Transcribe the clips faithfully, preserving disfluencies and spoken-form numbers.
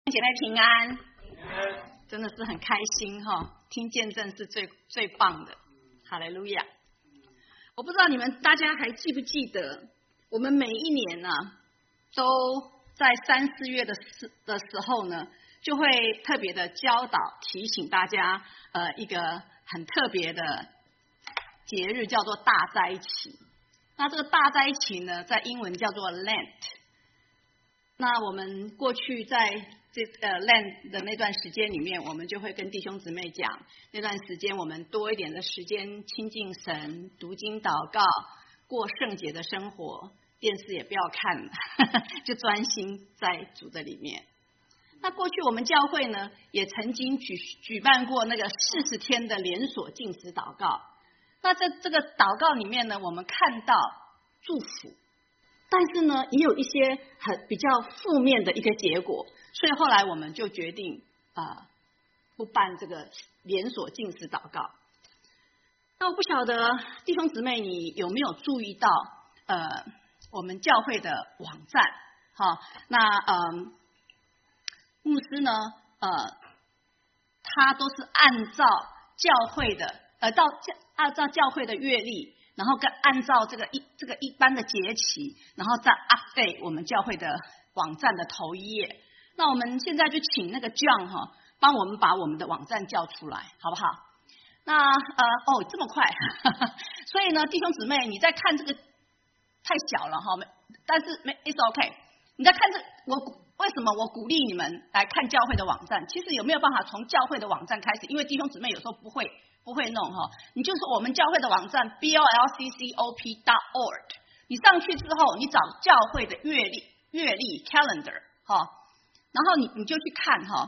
姐妹平安，真的是很开心哈、哦！听见证是最最棒的，哈利路亚！我不知道你们大家还记不记得，我们每一年呢、啊，都在三四月的时的时候呢，就会特别的教导提醒大家，呃，一个很特别的节日叫做大灾期。那这个大灾期呢，在英文叫做 Lent。那我们过去在这呃 Lent 的那段时间里面，我们就会跟弟兄姊妹讲，那段时间我们多一点的时间亲近神、读经祷告、过圣洁的生活，电视也不要看，呵呵就专心在主的里面。那过去我们教会呢，也曾经举举办过那个四十天的连锁禁食祷告。那在这个祷告里面呢，我们看到祝福。但是呢，也有一些很比较负面的一个结果，所以后来我们就决定啊、呃，不办这个连锁禁食祷告。那我不晓得弟兄姊妹你有没有注意到，呃，我们教会的网站，哈，那呃，牧师呢，呃，他都是按照教会的，呃，到按照教会的阅历。然后跟按照这个一这个一般的节期，然后再 update 我们教会的网站的头一页。那我们现在就请那个 John 哈、哦，帮我们把我们的网站叫出来，好不好？那呃哦这么快，呵呵所以呢，弟兄姊妹，你在看这个太小了哈，但是没 it's OK。你在看这我为什么我鼓励你们来看教会的网站？其实有没有办法从教会的网站开始？因为弟兄姊妹有时候不会。不会弄哈，你就说我们教会的网站 b o l c c o p dot org， 你上去之后，你找教会的月历月历 calendar 哈，然后你你就去看哈。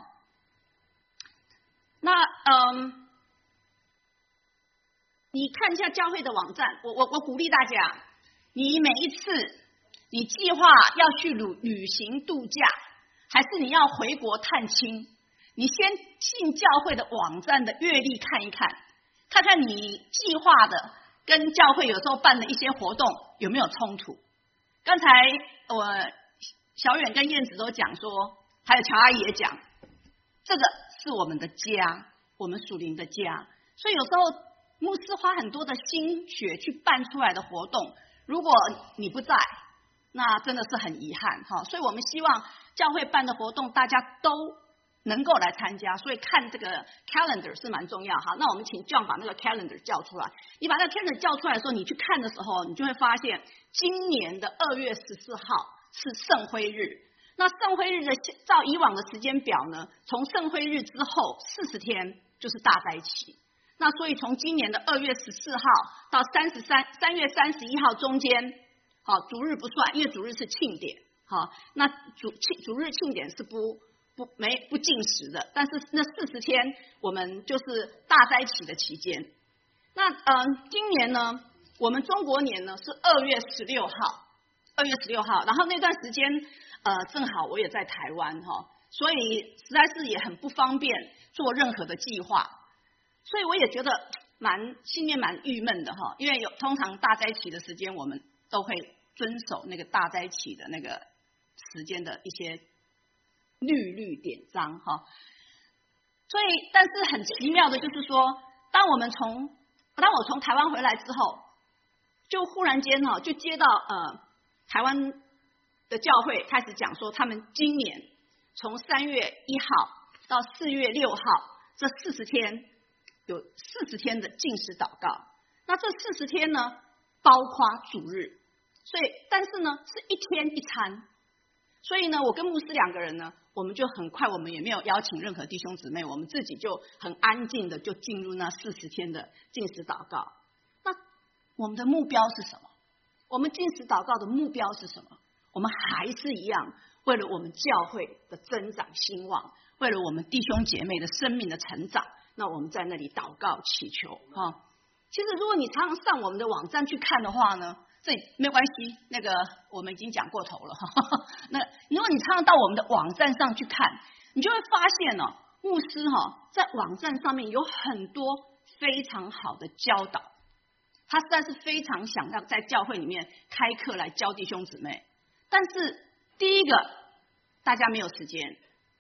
那嗯，你看一下教会的网站，我我我鼓励大家，你每一次你计划要去旅旅行度假，还是你要回国探亲，你先进教会的网站的月历看一看。看看你计划的跟教会有时候办的一些活动有没有冲突。刚才我小远跟燕子都讲说，还有乔阿姨也讲，这个是我们的家，我们属灵的家。所以有时候牧师花很多的心血去办出来的活动，如果你不在，那真的是很遗憾哈。所以我们希望教会办的活动大家都能够来参加，所以看这个 calendar 是蛮重要哈。那我们请 John 把那个 calendar 叫出来。你把那个 calendar 叫出来的时候，你去看的时候，你就会发现，今年的二月十四号是圣灰日。那圣灰日的照以往的时间表呢，从圣灰日之后四十天就是大灾期。那所以从今年的二月十四号到三十三三月三十一号中间，好，主日不算，因为主日是庆典，好，那主庆主日庆典是不。不没不禁食的，但是那四十天我们就是大灾期的期间。那嗯、呃，今年呢，我们中国年呢是二月十六号，二月十六号，然后那段时间呃正好我也在台湾哈，所以实在是也很不方便做任何的计划，所以我也觉得蛮心里面蛮郁闷的哈，因为有通常大灾期的时间我们都会遵守那个大灾期的那个时间的一些。律律典章哈，所以但是很奇妙的就是说，当我们从当我从台湾回来之后，就忽然间哈，就接到呃台湾的教会开始讲说，他们今年从三月一号到四月六号这四十天有四十天的禁食祷告。那这四十天呢，包括主日，所以但是呢是一天一餐。所以呢，我跟牧师两个人呢，我们就很快，我们也没有邀请任何弟兄姊妹，我们自己就很安静的就进入那四十天的禁食祷告。那我们的目标是什么？我们禁食祷告的目标是什么？我们还是一样，为了我们教会的增长兴旺，为了我们弟兄姐妹的生命的成长，那我们在那里祷告祈求哈。其实如果你常常上我们的网站去看的话呢，这没关系，那个我们已经讲过头了。呵呵那如果你常常到我们的网站上去看，你就会发现哦，牧师哈、哦、在网站上面有很多非常好的教导，他实在是非常想要在教会里面开课来教弟兄姊妹。但是第一个，大家没有时间；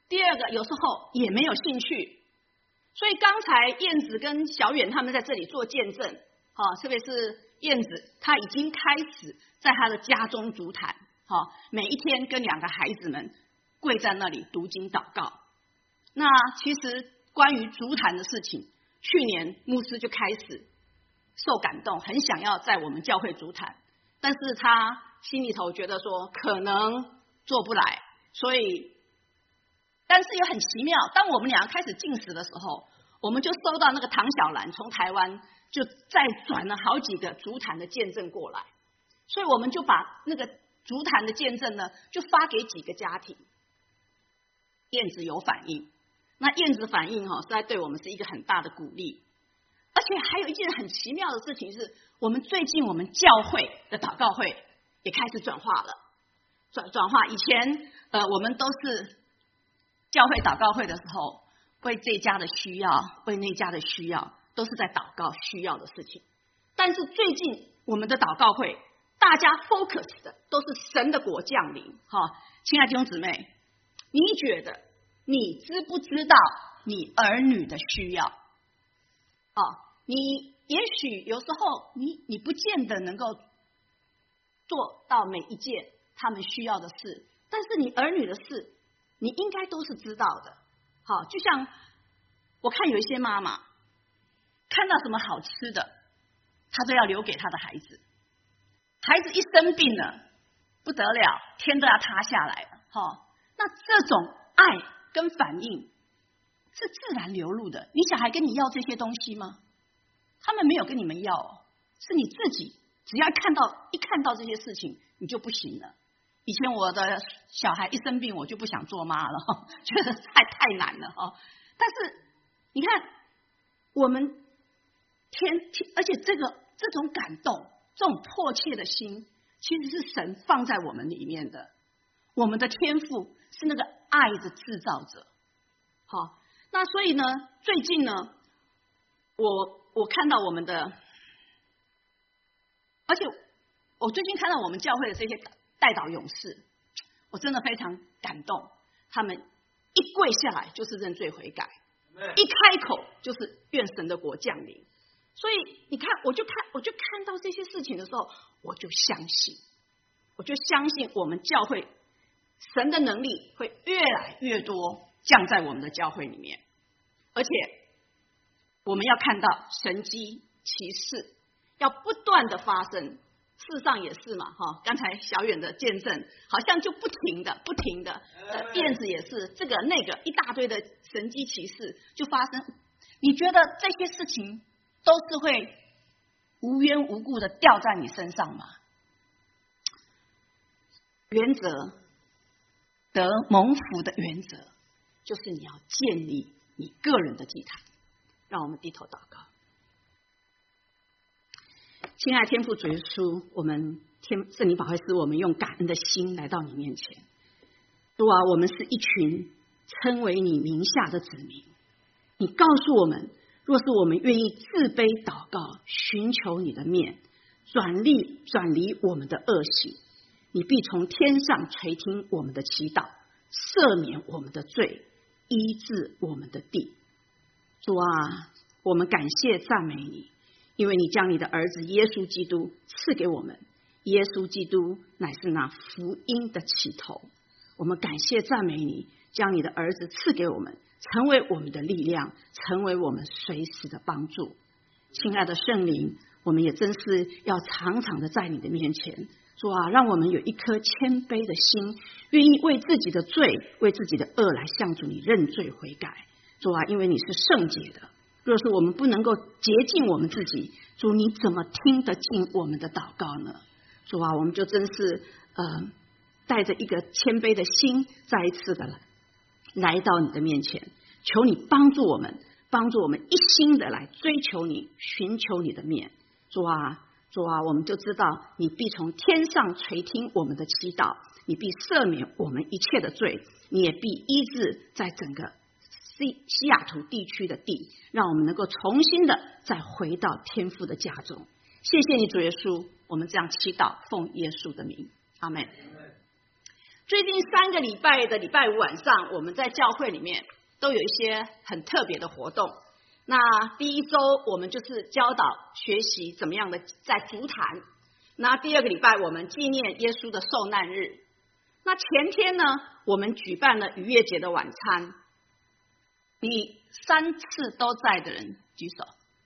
第二个有时候也没有兴趣。所以刚才燕子跟小远他们在这里做见证，哦，特别是燕子，她已经开始在她的家中足坛，哦，每一天跟两个孩子们跪在那里读经祷告。那其实关于足坛的事情，去年牧师就开始受感动，很想要在我们教会足坛，但是他心里头觉得说可能做不来，所以但是也很奇妙，当我们俩开始进食的时候，我们就收到那个唐小兰从台湾就再转了好几个足坛的见证过来，所以我们就把那个足坛的见证呢，就发给几个家庭。燕子有反应，那燕子反应哈，实在对我们是一个很大的鼓励。而且还有一件很奇妙的事情是，我们最近我们教会的祷告会也开始转化了，转转化。以前呃，我们都是教会祷告会的时候，为这家的需要，为那家的需要，都是在祷告需要的事情。但是最近我们的祷告会，大家 focus 的都是神的国降临。哈，亲爱的弟兄姊妹，你觉得你知不知道你儿女的需要？哦，你也许有时候你你不见得能够做到每一件他们需要的事，但是你儿女的事，你应该都是知道的。好，就像我看有一些妈妈看到什么好吃的，她都要留给她的孩子，孩子一生病了不得了，天都要塌下来了。好，那这种爱跟反应是自然流露的。你小孩跟你要这些东西吗？他们没有跟你们要，是你自己只要看到一看到这些事情你就不行了。以前我的小孩一生病我就不想做妈了，觉得太太难了。但是你看我们天，而且这个这种感动，这种迫切的心，其实是神放在我们里面的。我们的天父是那个爱的制造者。好，那所以呢，最近呢，我我看到我们的，而且我最近看到我们教会的这些代祷勇士，我真的非常感动。他们一跪下来就是认罪悔改，一开口就是愿神的国降临。所以你看，我就看我就看到这些事情的时候，我就相信，我就相信我们教会神的能力会越来越多降在我们的教会里面，而且我们要看到神迹奇事要不断的发生。事实上也是嘛，哈，刚才小远的见证好像就不停的不停的，呃，燕子也是这个那个一大堆的神迹奇事就发生。你觉得这些事情都是会无缘无故的掉在你身上吗？原则得蒙福的原则就是你要建立你个人的祭坛。让我们低头祷告。亲爱天父主耶稣，我们天圣灵保惠师，我们用感恩的心来到你面前。主啊，我们是一群称为你名下的子民，你告诉我们，若是我们愿意自卑祷告，寻求你的面，转离转离我们的恶行，你必从天上垂听我们的祈祷，赦免我们的罪，医治我们的地。主啊，我们感谢赞美你，因为你将你的儿子耶稣基督赐给我们。耶稣基督乃是那福音的起头。我们感谢赞美你，将你的儿子赐给我们，成为我们的力量，成为我们随时的帮助。亲爱的圣灵，我们也真是要常常的在你的面前。主啊，让我们有一颗谦卑的心，愿意为自己的罪，为自己的恶来向主你认罪悔改。主啊，因为你是圣洁的，若是我们不能够洁净我们自己，主你怎么听得进我们的祷告呢？主啊，我们就真是呃带着一个谦卑的心，再一次的来来到你的面前，求你帮助我们，帮助我们一心的来追求你，寻求你的面。主啊，主啊，我们就知道你必从天上垂听我们的祈祷，你必赦免我们一切的罪，你也必医治在整个西西雅图地区的地，让我们能够重新的再回到天父的家中。谢谢你主耶稣，我们这样祈祷，奉耶稣的名，阿们。 最近三个礼拜的礼拜五晚上，我们在教会里面都有一些很特别的活动。那第一周我们就是教导学习怎么样的在足坛。那第二个礼拜我们纪念耶稣的受难日。那前天呢，我们举办了逾越节的晚餐。你三次都在的人举手。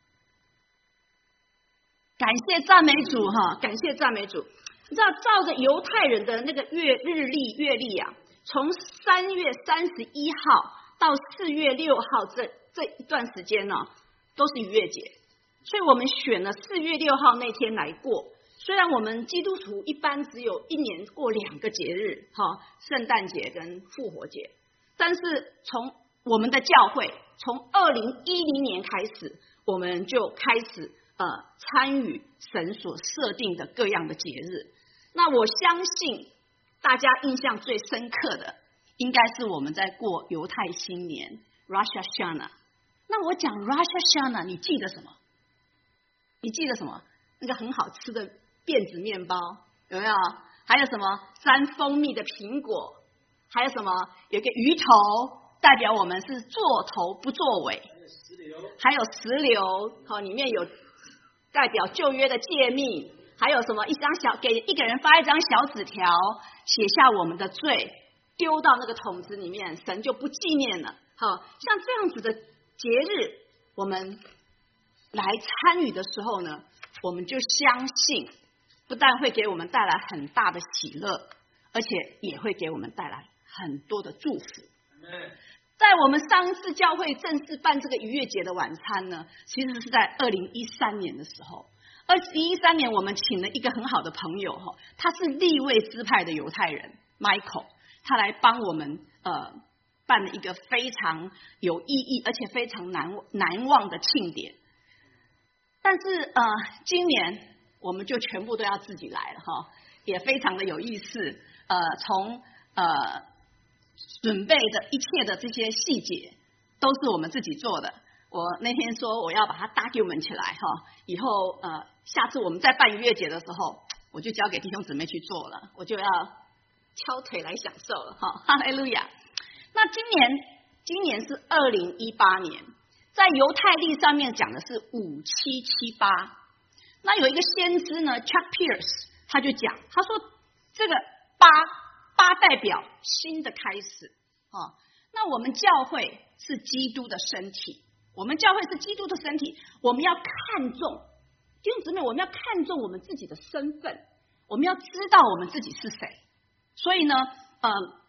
感谢赞美主哈，感谢赞美主。你知道，照着犹太人的那个月日历月历啊，从三月三十一号到四月六号这这一段时间呢，都是逾越节，所以我们选了四月六号那天来过。虽然我们基督徒一般只有一年过两个节日，哈，圣诞节跟复活节，但是从我们的教会，从二零一零年开始，我们就开始呃参与神所设定的各样的节日。那我相信大家印象最深刻的，应该是我们在过犹太新年 Rosh Hashanah。那我讲 Rosh Hashanah， 你记得什么？你记得什么？那个很好吃的辫子面包，有没有？还有什么沾蜂蜜的苹果？还有什么？有一个鱼头，代表我们是做头不做尾。还有石榴，还有石榴，好，里面有代表旧约的诫命。还有什么？一张小给一个人发一张小纸条，写下我们的罪，丢到那个桶子里面，神就不纪念了。好，像这样子的节日，我们来参与的时候呢，我们就相信，不但会给我们带来很大的喜乐，而且也会给我们带来很多的祝福。在我们上一次教会正式办这个逾越节的晚餐呢，其实是在二零一三年的时候。二零一三年，我们请了一个很好的朋友哈，他是利未支派的犹太人 Michael， 他来帮我们呃办了一个非常有意义而且非常难难忘的庆典。但是呃，今年我们就全部都要自己来了哈，也非常的有意思。呃，从呃准备的一切的这些细节，都是我们自己做的。我那天说我要把它 document 起来哈，以后呃下次我们在办逾越节的时候，我就交给弟兄姊妹去做了，我就要敲腿来享受了哈，哈利路亚。那今年今年是二零一八年，在犹太历上面讲的是五七七八。那有一个先知呢 Chuck Pierce， 他就讲，他说这个八八代表新的开始啊。那我们教会是基督的身体。我们教会是基督的身体，我们要看重弟兄姊妹，我们要看重我们自己的身份，我们要知道我们自己是谁。所以呢，呃，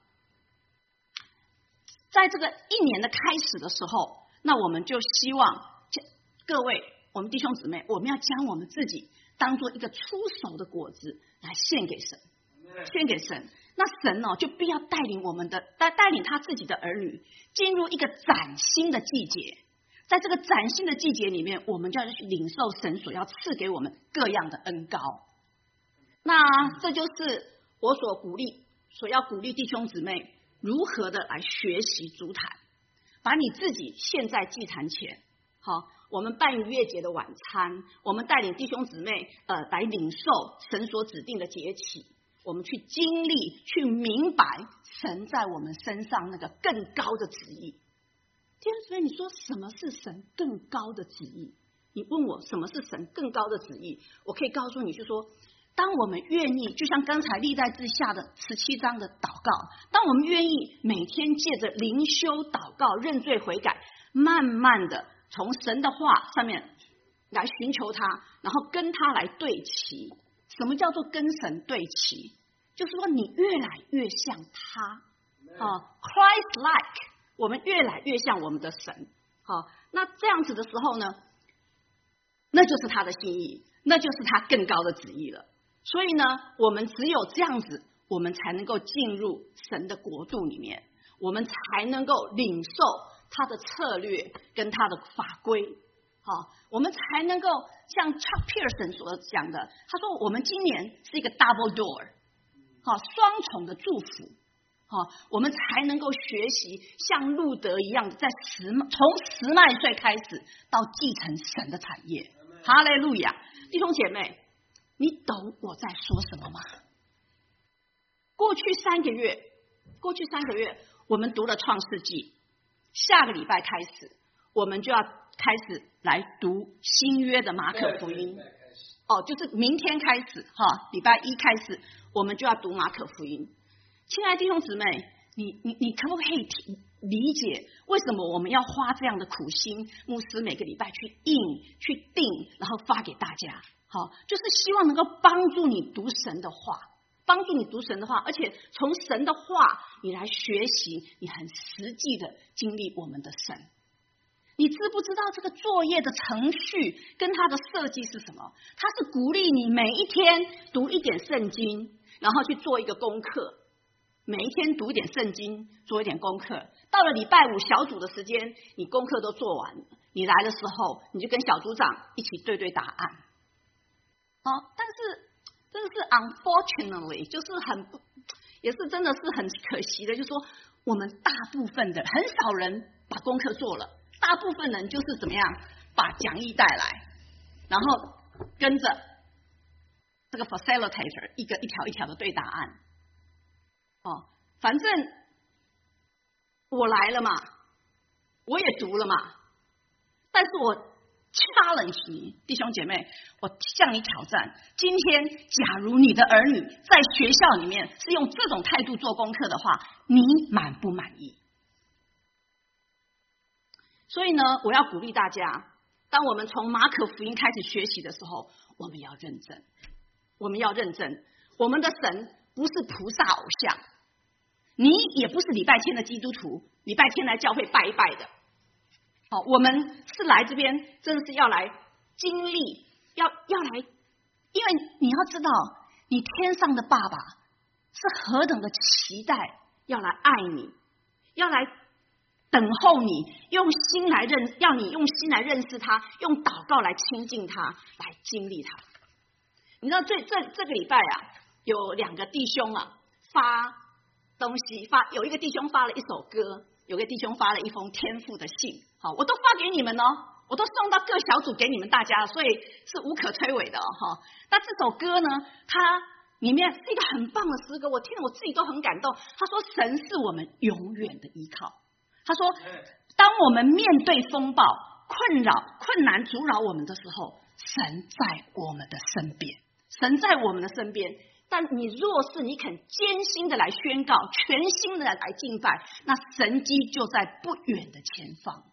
在这个一年的开始的时候，那我们就希望各位我们弟兄姊妹，我们要将我们自己当做一个出熟的果子来献给神，献给神。那神呢、哦，就必要带领我们的带带领他自己的儿女进入一个崭新的季节。在这个崭新的季节里面，我们就要去领受神所要赐给我们各样的恩膏。那这就是我所鼓励、所要鼓励弟兄姊妹如何的来学习足坛，把你自己献在祭坛前。好，我们办逾越节的晚餐，我们带领弟兄姊妹呃来领受神所指定的节期，我们去经历、去明白神在我们身上那个更高的旨意。弟兄姊妹，你说什么是神更高的旨意？你问我什么是神更高的旨意，我可以告诉你，就说当我们愿意，就像刚才历代志下的十七章的祷告，当我们愿意每天借着灵修祷告、认罪悔改，慢慢的从神的话上面来寻求他，然后跟他来对齐。什么叫做跟神对齐？就是说你越来越像他啊 ，Christ-like。我们越来越像我们的神，好，那这样子的时候呢，那就是他的心意，那就是他更高的旨意了。所以呢，我们只有这样子，我们才能够进入神的国度里面，我们才能够领受他的策略跟他的法规，好，我们才能够像 Chuck Pearson 所讲的，他说我们今年是一个 double door， 好，双重的祝福。哦，我们才能够学习像路德一样的，在十从十麦穗开始到继承神的产业。哈利路亚！弟兄姐妹，你懂我在说什么吗？ 过去三个月，过去三个月，我们读了创世纪，下个礼拜开始，我们就要开始来读新约的马可福音。哦，就是明天开始哈，礼拜一开始，我们就要读马可福音。亲爱的弟兄姊妹，你你你可不可以理解为什么我们要花这样的苦心？牧师每个礼拜去印、去订，然后发给大家，好，就是希望能够帮助你读神的话，帮助你读神的话，而且从神的话你来学习，你很实际的经历我们的神。你知不知道这个作业的程序跟它的设计是什么？它是鼓励你每一天读一点圣经，然后去做一个功课。每一天读一点圣经，做一点功课。到了礼拜五小组的时间，你功课都做完了，你来的时候，你就跟小组长一起对对答案。哦，但是真的是 unfortunately， 就是很也是真的是很可惜的，就是说我们大部分的很少人把功课做了。大部分人就是怎么样把讲义带来，然后跟着这个 facilitator 一个一条一条的对答案。哦，反正我来了嘛，我也读了嘛，但是我 challenge 你弟兄姐妹，我向你挑战，今天假如你的儿女在学校里面是用这种态度做功课的话，你满不满意？所以呢，我要鼓励大家，当我们从马可福音开始学习的时候，我们要认真，我们要认真。我们的神不是菩萨偶像，你也不是礼拜天的基督徒，礼拜天来教会拜一拜的。好，我们是来这边，真的是要来经历，要要来，因为你要知道，你天上的爸爸是何等的期待，要来爱你，要来等候你，用心来认，要你用心来认识他，用祷告来亲近他，来经历他。你知道这这这个礼拜啊，有两个弟兄啊发东西，发有一个弟兄发了一首歌，有个弟兄发了一封天父的信，好，我都发给你们哦，我都送到各小组给你们大家，所以是无可摧毁的哈、哦。那这首歌呢，它里面是一个很棒的诗歌，我听了我自己都很感动。他说：“神是我们永远的依靠。”他说，当我们面对风暴、困扰、困难阻扰我们的时候，神在我们的身边，神在我们的身边。但你若是你肯艰辛的来宣告，全心的来敬拜，那神迹就在不远的前方。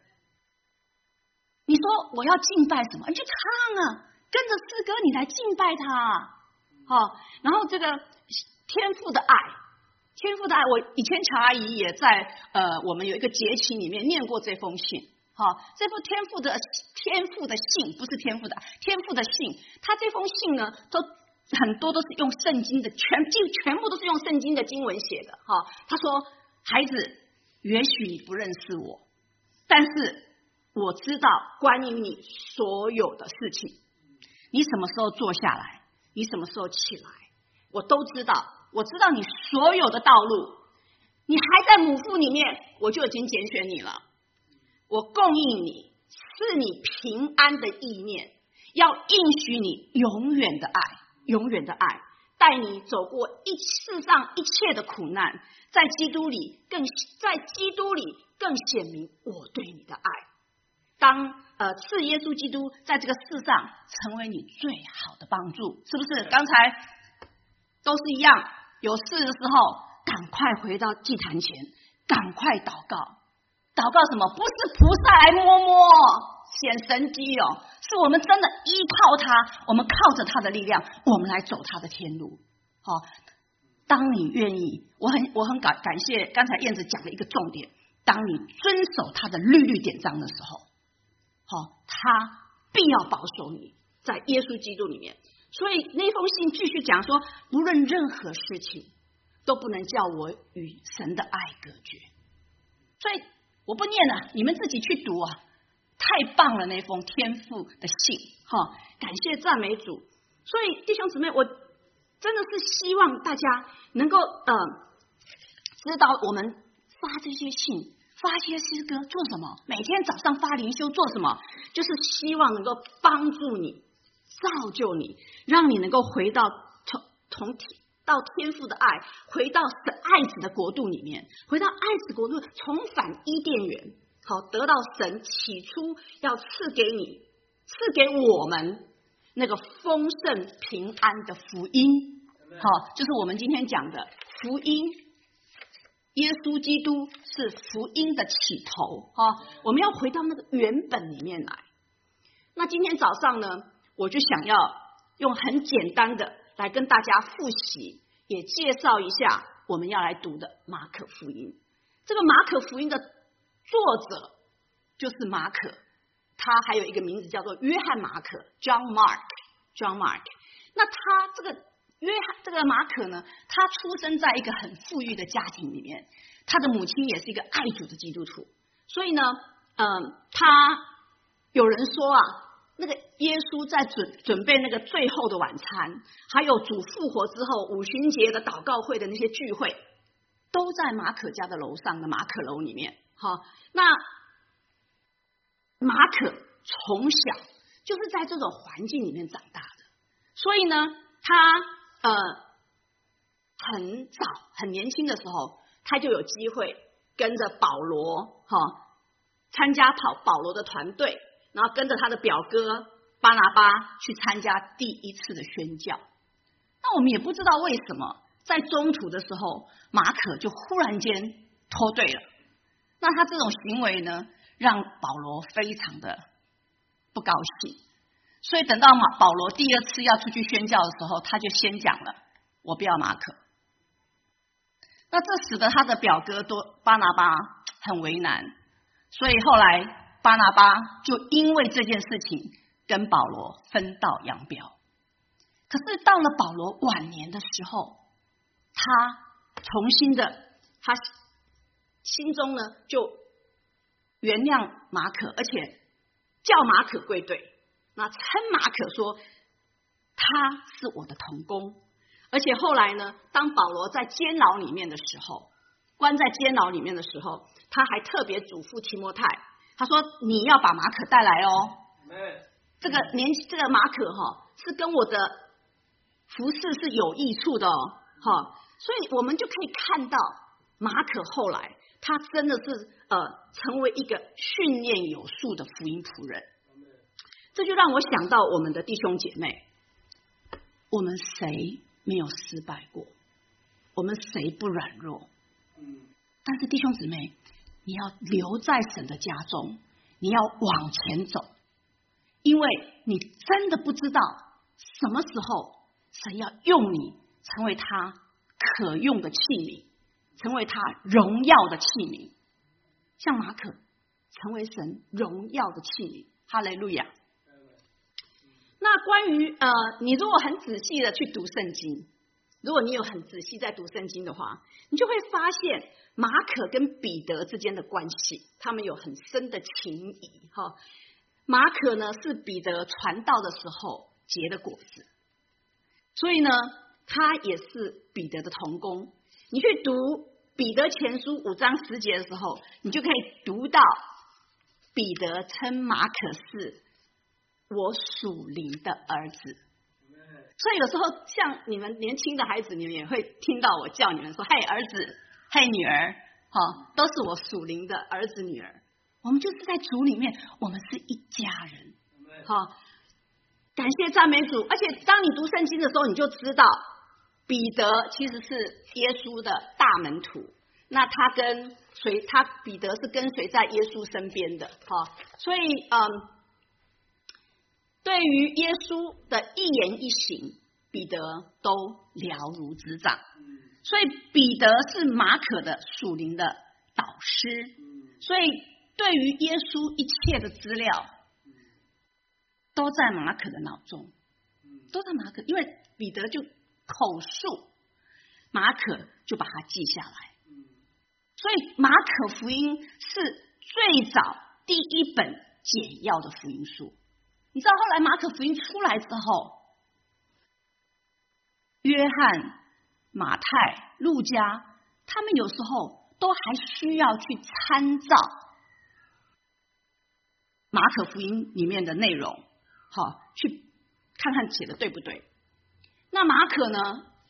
你说我要敬拜什么？你去唱啊，跟着诗歌你来敬拜他。好，然后这个天父的爱。天父的爱，我以前乔阿姨也在呃，我们有一个节期里面念过这封信。好，这封天父的天父的信，不是天父的天父的信，他这封信呢，都很多都是用圣经的，全就全部都是用圣经的经文写的。哈，他说：“孩子，也许你不认识我，但是我知道关于你所有的事情，你什么时候坐下来，你什么时候起来，我都知道。”我知道你所有的道路，你还在母腹里面，我就已经拣选你了。我供应你，赐你平安的意念，要应许你永远的爱，永远的爱，带你走过一世上一切的苦难，在基督里更在基督里更显明我对你的爱。当呃赐耶稣基督在这个世上成为你最好的帮助，是不是？刚才都是一样。有事的时候，赶快回到祭坛前，赶快祷告。祷告什么？不是菩萨来摸摸显神迹哦，是我们真的依靠他，我们靠着他的力量，我们来走他的天路。好、哦，当你愿意，我很我很感感谢刚才燕子讲的一个重点，当你遵守他的律律典章的时候，好、哦，他必要保守你在耶稣基督里面。所以那封信继续讲说，不论任何事情都不能叫我与神的爱隔绝。所以我不念了，你们自己去读啊，太棒了那封天父的信，哈，感谢赞美主。所以弟兄姊妹，我真的是希望大家能够呃知道我们发这些信、发这些诗歌做什么，每天早上发灵修做什么，就是希望能够帮助你。造就你，让你能够回到同同体到天父的爱，回到神爱子的国度里面，回到爱子国度，重返伊甸园，好，得到神起初要赐给你、赐给我们那个丰盛平安的福音，好，就是我们今天讲的福音。耶稣基督是福音的起头，哈，我们要回到那个原本里面来。那今天早上呢，我就想要用很简单的来跟大家复习，也介绍一下我们要来读的马可福音。这个马可福音的作者就是马可，他还有一个名字叫做约翰马可 John Mark John Mark。 那他这个约翰这个马可呢，他出生在一个很富裕的家庭里面，他的母亲也是一个爱主的基督徒，所以呢，嗯、呃，他有人说啊，那个耶稣在准准备那个最后的晚餐，还有主复活之后五旬节的祷告会的那些聚会，都在马可家的楼上的马可楼里面。好，那马可从小就是在这种环境里面长大的，所以呢，他呃很早很年轻的时候，他就有机会跟着保罗哈、哦、参加跑保罗的团队，然后跟着他的表哥巴拿巴去参加第一次的宣教。那我们也不知道为什么，在中途的时候，马可就忽然间脱队了。那他这种行为呢，让保罗非常的不高兴。所以等到马保罗第二次要出去宣教的时候，他就先讲了，我不要马可。那这使得他的表哥多巴拿巴很为难，所以后来巴拿巴就因为这件事情跟保罗分道扬镳。可是到了保罗晚年的时候，他重新的，他心中呢就原谅马可，而且叫马可归队。那称马可说他是我的同工，而且后来呢，当保罗在监牢里面的时候，关在监牢里面的时候，他还特别嘱咐提摩太，他说你要把马可带来哦。这个年这个马可哈、哦、是跟我的服事是有益处的哦，哈，所以我们就可以看到马可后来他真的是呃成为一个训练有素的福音仆人。这就让我想到我们的弟兄姐妹，我们谁没有失败过？我们谁不软弱？但是弟兄姊妹，你要留在神的家中，你要往前走，因为你真的不知道什么时候神要用你成为他可用的器皿，成为他荣耀的器皿，像马可成为神荣耀的器皿。哈利路亚。那关于呃，你如果很仔细的去读圣经，如果你有很仔细在读圣经的话，你就会发现马可跟彼得之间的关系，他们有很深的情谊哈。马可呢是彼得传道的时候结的果子，所以呢，他也是彼得的同工。你去读彼得前书五章十节的时候，你就可以读到彼得称马可是我属灵的儿子。所以有时候像你们年轻的孩子，你们也会听到我叫你们说嘿儿子，嘿女儿，哦，都是我属灵的儿子女儿。我们就是在主里面，我们是一家人。好，感谢赞美主。而且当你读圣经的时候，你就知道彼得其实是耶稣的大门徒，那他跟随他彼得是跟随在耶稣身边的。好，所以嗯，对于耶稣的一言一行，彼得都了如指掌。所以彼得是马可的属灵的导师，所以对于耶稣一切的资料都在马可的脑中，都在马可，因为彼得就口述，马可就把它记下来。所以马可福音是最早第一本简要的福音书。你知道后来马可福音出来之后，约翰、马太、路加，他们有时候都还需要去参照马可福音里面的内容，好，去看看写的对不对。那马可呢？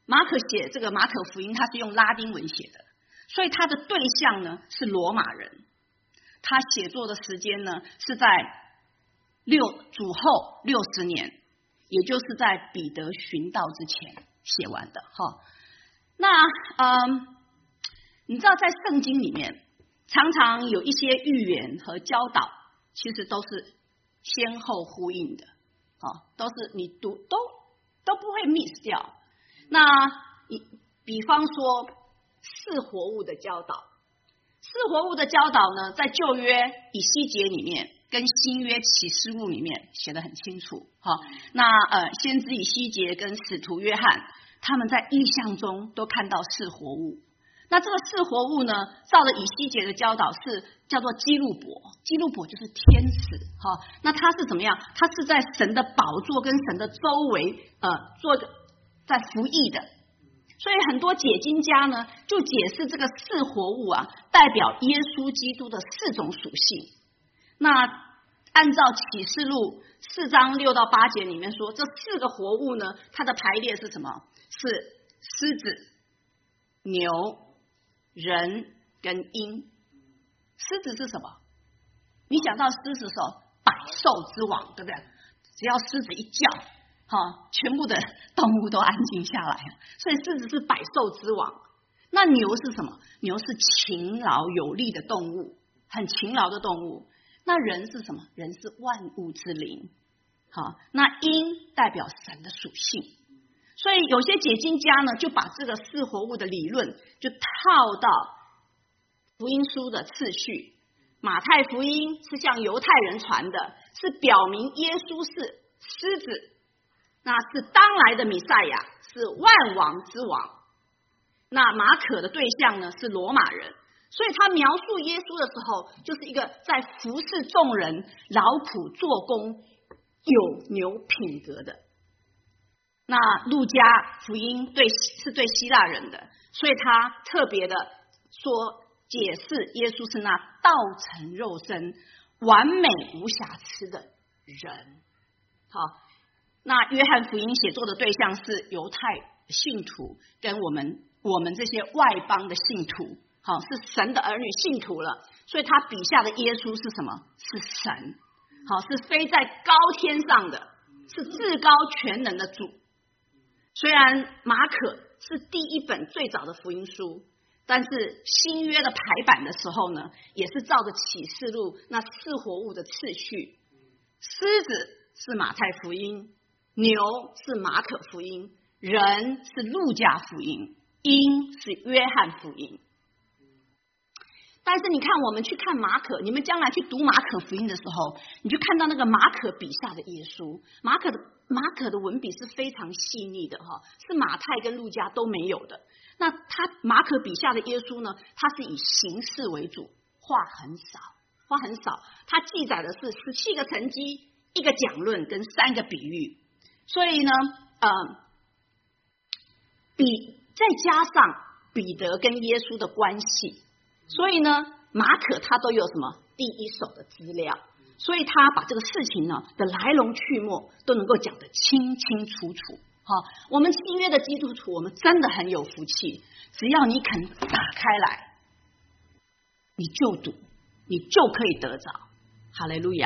马可写这个马可福音，他是用拉丁文写的，所以他的对象呢是罗马人。他写作的时间呢是在六主后六十年，也就是在彼得寻道之前写完的。哈，那嗯，你知道在圣经里面常常有一些预言和教导，其实都是先后呼应的，啊，都是你读都都不会 miss 掉。那比方说是活物的教导，是活物的教导呢，在旧约以西结里面跟新约启示录里面写得很清楚。哈，那呃，先知以西结跟使徒约翰，他们在异象中都看到是活物。那这个是活物呢，照着以西结的教导是叫做基路伯，基路伯就是天使。哈，那他是怎么样？他是在神的宝座跟神的周围呃做在服役的。所以很多解经家呢，就解释这个是活物啊，代表耶稣基督的四种属性。那按照启示录四章六到八节里面说，这四个活物呢，它的排列是什么？是狮子、牛、人跟鹰。狮子是什么？你想到狮子的时候，百兽之王，对不对？只要狮子一叫，哈，全部的动物都安静下来，所以狮子是百兽之王。那牛是什么？牛是勤劳有力的动物，很勤劳的动物。那人是什么？人是万物之灵。好，那鹰代表神的属性。所以有些解经家呢，就把这个是活物的理论就套到福音书的次序。马太福音是向犹太人传的，是表明耶稣是狮子，那是当来的弥赛亚，是万王之王。那马可的对象呢是罗马人，所以他描述耶稣的时候，就是一个在服侍众人、劳苦做工、有牛品格的。那路加福音对是对希腊人的，所以他特别的说解释耶稣是那道成肉身、完美无瑕疵的人。好，那约翰福音写作的对象是犹太信徒跟我们我们这些外邦的信徒，好，是神的儿女信徒了，所以他笔下的耶稣是什么？是神，好，是飞在高天上的，是至高全能的主。虽然马可是第一本最早的福音书，但是新约的排版的时候呢，也是照着启示录那是活物的次序。狮子是马太福音，牛是马可福音，人是路加福音，鹰是约翰福音。但是你看，我们去看马可，你们将来去读马可福音的时候，你就看到那个马可笔下的耶稣。马可的马可的文笔是非常细腻的哈，是马太跟路加都没有的。那他马可笔下的耶稣呢，他是以形式为主，话很少，话很少。他记载的是十七个神迹、一个讲论跟三个比喻。所以呢，呃，比再加上彼得跟耶稣的关系。所以呢，马可他都有什么第一手的资料，所以他把这个事情呢的来龙去脉都能够讲得清清楚楚。好，我们新约的基督徒，我们真的很有福气，只要你肯打开来，你就读，你就可以得着。哈利路亚。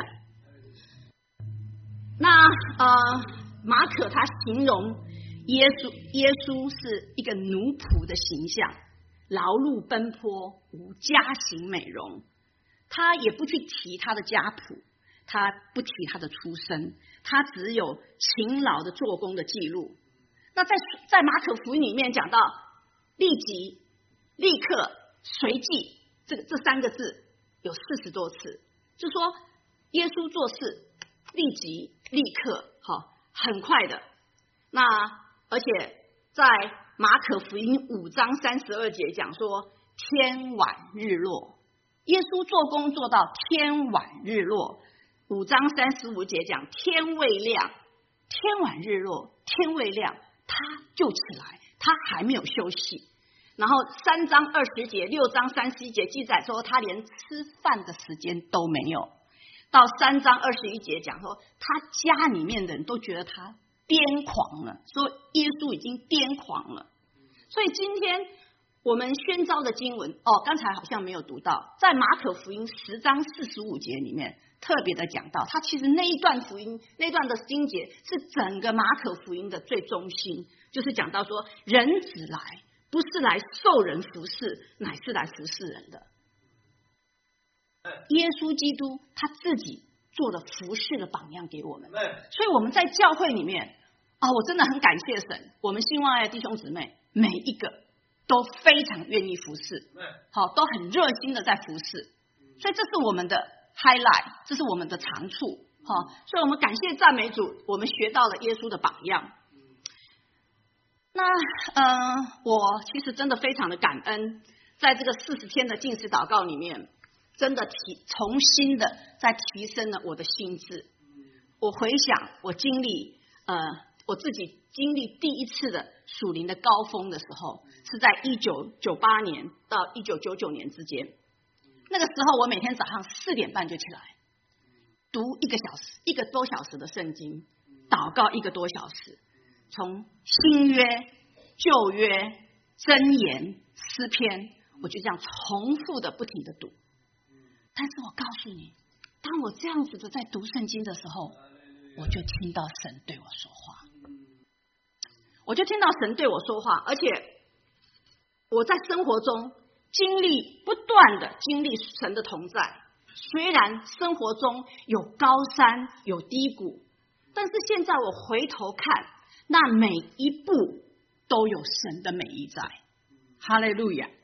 那呃，马可他形容耶稣，耶稣是一个奴仆的形象。劳碌奔波，无家型美容。他也不去提他的家谱，他不提他的出身，他只有勤劳的做工的记录。那在在马可福音里面讲到立即、立刻、随即，这个这三个字有四十多次，就说耶稣做事立即、立刻，好，很快的。那而且在马可福音五章三十二节讲说天晚日落，耶稣做工做到天晚日落。五章三十五节讲天未亮，天晚日落，天未亮他就起来，他还没有休息。然后三章二十节、六章三十一节记载说他连吃饭的时间都没有。到三章二十一节讲说他家里面的人都觉得他癫狂了，说耶稣已经癫狂了。 所以今天我们宣召的经文，哦，刚才好像没有读到，在马可福音十章四十五节里面特别的讲到，它其实那一段福音那段的经节是整个马可福音的最中心，就是讲到说，人子来不是来受人服侍，乃是来服侍人的。耶稣基督他自己做了服侍的榜样给我们，所以我们在教会里面啊，我真的很感谢神，我们兴旺爱的弟兄姊妹每一个都非常愿意服侍，好，都很热心的在服侍，所以这是我们的 highlight， 这是我们的长处，好，所以我们感谢赞美主，我们学到了耶稣的榜样。那呃，我其实真的非常的感恩，在这个四十天的禁食祷告里面，真的提重新的在提升了我的心智。我回想我经历呃我自己经历第一次的属灵的高峰的时候，是在一九九八年到一九九九年之间。那个时候我每天早上四点半就起来，读一个小时一个多小时的圣经，祷告一个多小时，从新约、旧约、箴言、诗篇，我就这样重复的不停的读。但是我告诉你，当我这样子的在读圣经的时候，我就听到神对我说话，我就听到神对我说话，而且我在生活中经历不断的经历神的同在。虽然生活中有高山有低谷，但是现在我回头看，那每一步都有神的美意在。哈利路亚！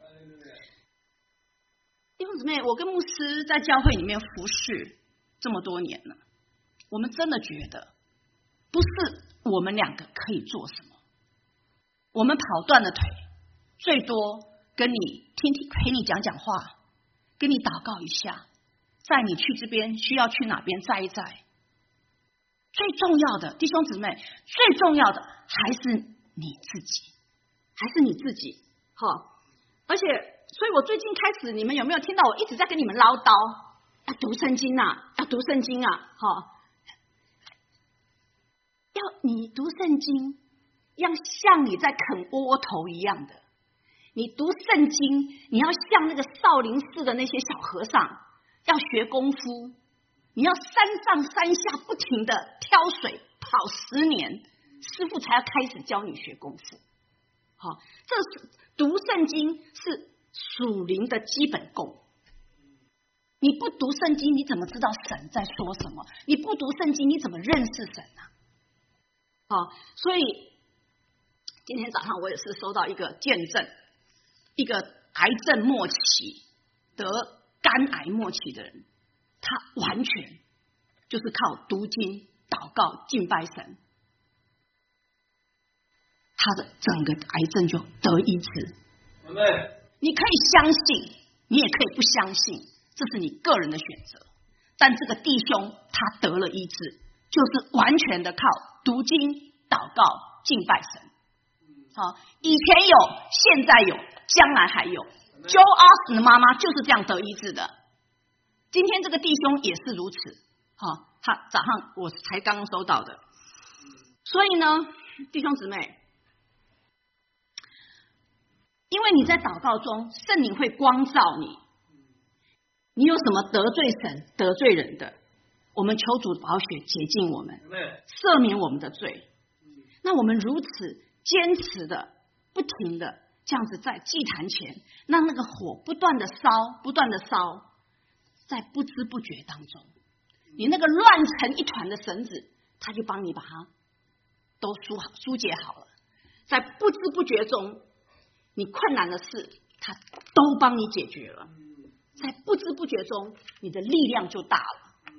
弟兄姊妹，我跟牧师在教会里面服侍这么多年了，我们真的觉得不是我们两个可以做什么，我们跑断了腿，最多跟你听听陪你讲讲话，跟你祷告一下，载你去这边需要去哪边载一载。最重要的弟兄姊妹，最重要的还是你自己，还是你自己。好，而且所以我最近开始，你们有没有听到我一直在跟你们唠叨，要读圣经啊，要读圣经啊，好，要你读圣经要像你在啃窝头一样的，你读圣经你要像那个少林寺的那些小和尚，要学功夫，你要山上山下不停的挑水跑十年，师父才要开始教你学功夫。好，这是读圣经是属灵的基本功。你不读圣经，你怎么知道神在说什么？你不读圣经，你怎么认识神呢？好，所以今天早上我也是收到一个见证，一个癌症末期得肝癌末期的人，他完全就是靠读经、祷告、敬拜神，他的整个癌症就得医治。你可以相信，你也可以不相信，这是你个人的选择。但这个弟兄他得了医治，就是完全的靠读经、祷告、敬拜神。好，以前有，现在有，将来还有。Joe Austin 的妈妈就是这样得医治的，今天这个弟兄也是如此。好，他早上我才刚刚收到的。所以呢，弟兄姊妹，因为你在祷告中，圣灵会光照你，你有什么得罪神、得罪人的，我们求主宝血洁净我们，赦免我们的罪。那我们如此坚持的、不停的这样子在祭坛前，让那个火不断的烧，不断的烧，在不知不觉当中，你那个乱成一团的绳子，他就帮你把它都疏好、疏解好了。在不知不觉中，你困难的事，他都帮你解决了。在不知不觉中，你的力量就大了。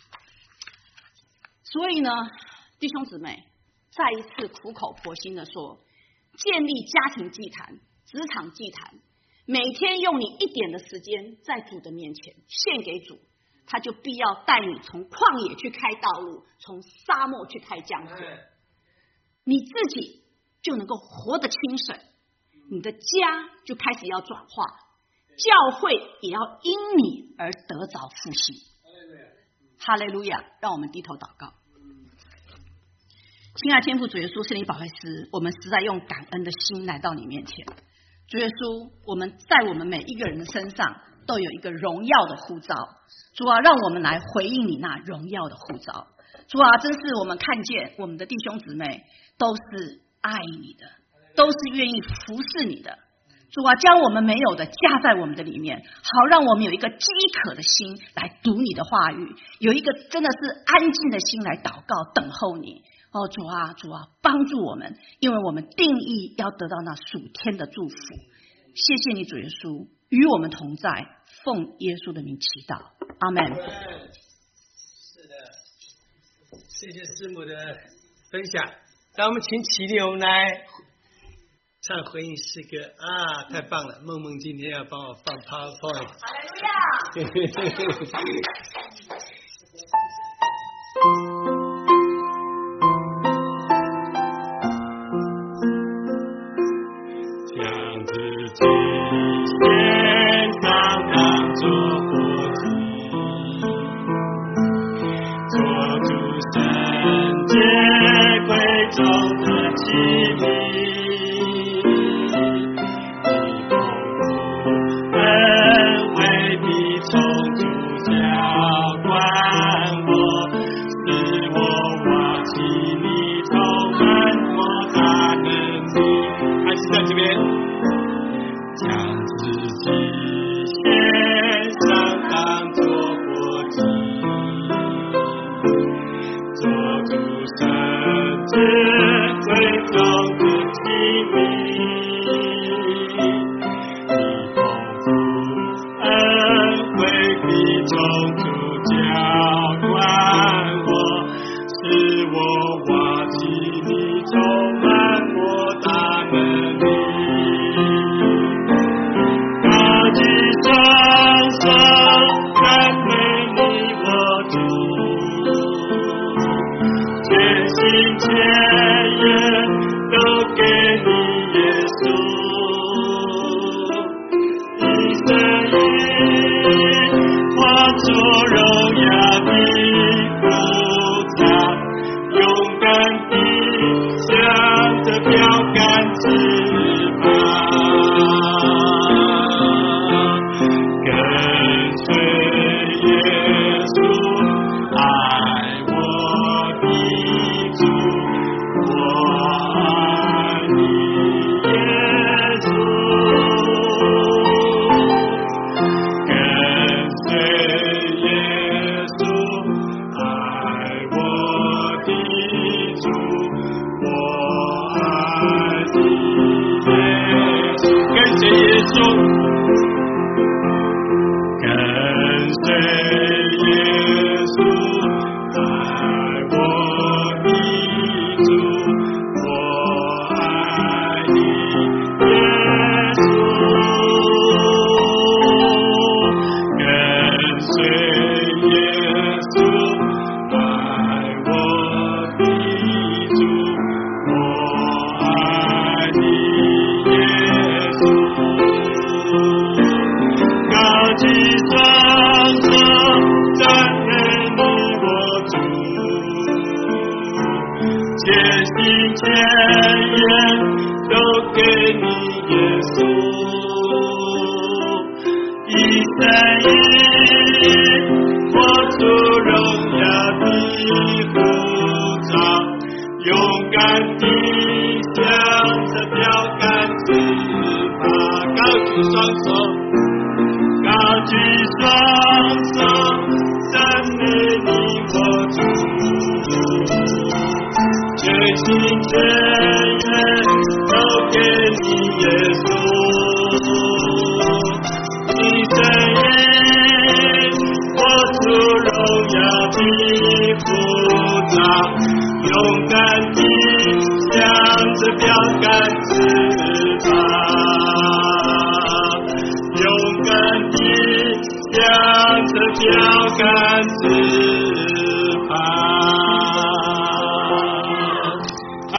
所以呢，弟兄姊妹，再一次苦口婆心的说，建立家庭祭坛、职场祭坛，每天用你一点的时间在主的面前献给主，他就必要带你从旷野去开道路，从沙漠去开江河，你自己就能够活得轻省，你的家就开始要转化，教会也要因你而得着复兴。哈利路亚！让我们低头祷告。 亲爱天父主耶稣，圣灵保惠师，我们实在用感恩的心来到你面前。主耶稣，我们在我们每一个人的身上都有一个荣耀的呼召，主啊，让我们来回应你那荣耀的呼召。主啊，真是我们看见我们的弟兄姊妹都是爱你的，都是愿意服侍你的。主啊，将我们没有的加在我们的里面，好让我们有一个饥渴的心来读你的话语，有一个真的是安静的心来祷告等候你。哦，主啊，主啊，帮助我们，因为我们定义要得到那属天的祝福。谢谢你，主耶稣，与我们同在，奉耶稣的名祈祷，阿门。 是的，谢谢师母的分享。让我们请起立，我们来唱回应诗歌啊！太棒了，梦梦今天要帮我放 PowerPoint。 哈利路亚。 勇敢地向着标杆直